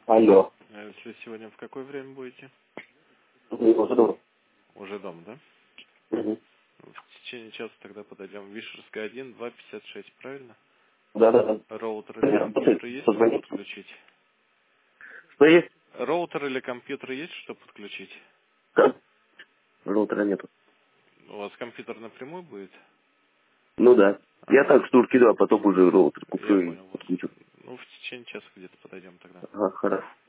Алло. Если сегодня в какое время будете? Уже дома. Уже дома, да? Угу. В течение часа тогда подойдем. Вишерская 1, 2,56, правильно? Да. Роутер или Понятно. компьютер есть, чтобы Позвонить. подключить? Что есть? Роутер или компьютер есть, чтобы подключить? Как? Роутера нету. У вас компьютер напрямую будет? Ну да. Я Ага, так штур кину, а потом уже роутер я куплю и понял вас. подключу. Ну, в течение часа где-то подойдем тогда. Ага, хорошо.